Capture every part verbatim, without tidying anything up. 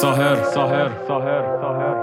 ساهر ساهر ساهر ساهر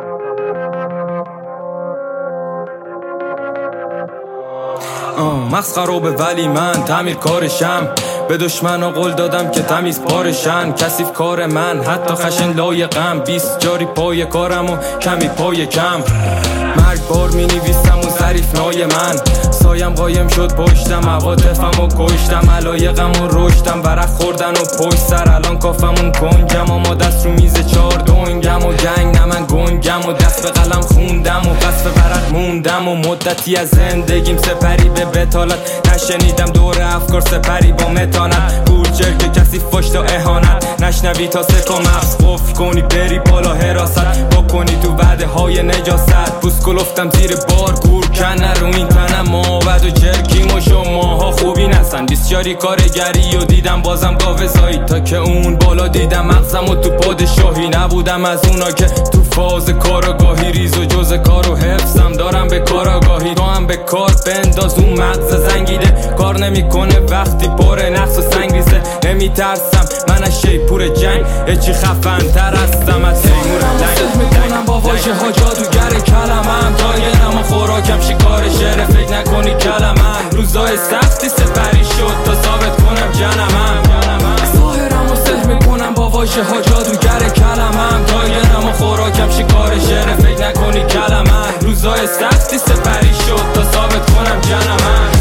مغز خرابه ولی من تعمیر کارشم، به دشمنا قول دادم که تمیز پارشن. کثیف کار من حتی خشن لایقم، بیست جاری پای کارم و کمی پای کم. مرگ بار می نویسم و ظریف نای من، سایم قایم شد پشتم، عواطفم و کشتم، علایقم و رشتم، ورق خوردن و پشت سر الان کافمون کنجم. اما دست رو میز چار دونگم و جنگ نه من گنگم و دست به قلم خوندم و بس به ورق موندم و مدتی از زندگیم سپری به بتالت. نشنیدم دور افکار سپری با متانت، گورجر که کسی فش تا اهانت نشنوی تا سکا مغز قفل کنی بری بالا حراست بکنی تو وعده های نجاست. بوس کلفتم زیر بار گور کنه رو این تنم، ما ود و جرکیم و شماها خوبی نستن. بیسیاری کارگری و دیدم بازم گاوزایی، تا که اون بالا دیدم مغزم و تو پادشاهی. نبودم از اونا که تو فاز کاراگاهی، ریز و جز کار و حفظم دارم به کاراگاهی. تو هم به کار بنداز اون مغز زنگیده، کار نمیکنه وقتی پر نقص و سنگ ریزه. نمیترسم من از شیپور جنگ، هیچی خفن تر هستم از تیمور لنگ. میکنم با واژه ها جادوگر کلمم، تایرم و خوراکم شکار شعر، فکر نکنی کلمم. روزای سختی سپری شد تا ثابت کنم جنمم. ظاهرم و سحر میکنم با واژه ها جادوگر کلمم، تایرم و خوراکم شکار شعر، فکر نکنی کلمم. روزای سختی سپری شد تا ثابت کنم جنمم.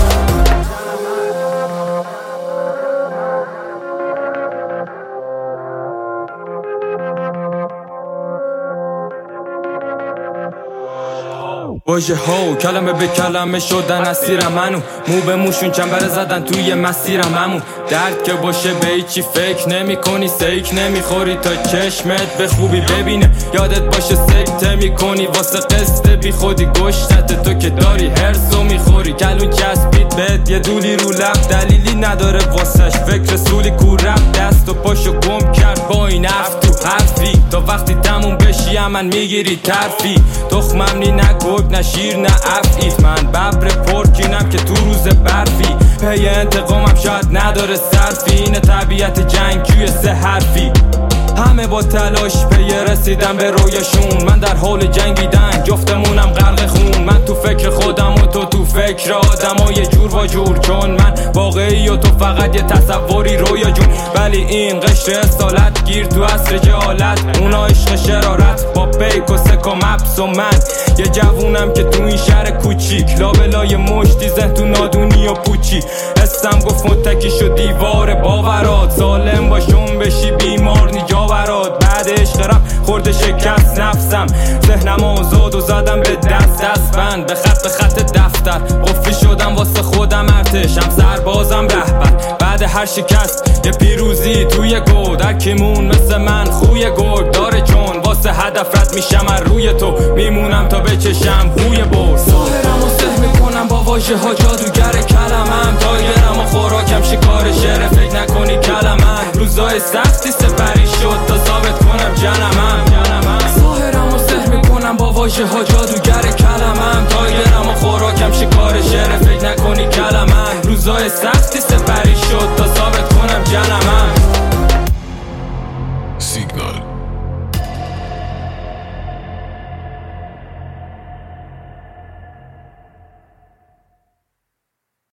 واژه ها کلمه به کلمه شدن اسیرم منو، مو به موشون چنبر زدن توی مسیرم همون. درد که باشه به هیچی فکر نمی کنی، سیک نمیخوری تا چشمت به خوبی ببینه. یادت باشه سکته میکنی واسه قصد بی خودی، گشتت تو که داری هرسو میخوری. کلون چسبید بهت یه دولی رو لب، دلیلی نداره واسش فکر سولی کو رفت. دست و پاشو گم کرد با این حرف تو حرفی، تا وقتی تموم بشی من میگیری ترفی. تخمم نی نگرگ نه شیر نه افعید، من ببر پرکینم که تو روز برفی. پی انتقامم شاید نداره صرفی، اینه طبیعت جنگجوی سه حرفی. همه با تلاش پی رسیدن به رویشون، من در حال جنگیدن جفتمونم غرق خون. من تو فکر خودم و تو تو فکر آدم ها یه جور و جور، چون من واقعی و تو فقط یه تصوری رویا جون. ولی این قشر اصالت گیر تو عصر جهالت، اونا عشق شرارت با پیک و سک و مبس و من یه جوونم که تو این شهر کوچیک لابلای مشتی ذهن تو نادونی و پوچی. حسم گفت متکی شد دیوار باورات، ظالم باشون بشی بیمار نیجا برات. بعد عشق رفت خورده شکست نفسم، ذهنم آزاد و زدم به دست دست بند، به خط به خط دفتر قفلی شدم واسه خودم ارتشم سربازم رهبر. بعد هر شکست یه پیروزی توی گو، در کیمون مثل من خوی گرگ داره، چون واسه هدف رد میشم از روی تو میمونم تا بچشم بوی برد. ظاهرم و سحر میکنم با واژه ها جادوگر کلمم، تایرم و خوراکم شکار شعر، فکر نکنی کلمم. روزای سختی سپری شد تا ثابت کنم جنمم. ظاهرم و سحر میکنم با واژه ها جادوگر کلمم، تایرم و خوراکم شکار شعر، فکر نکنی کلمم. روزای سختی سپری شد تا ثابت کنم جنمم.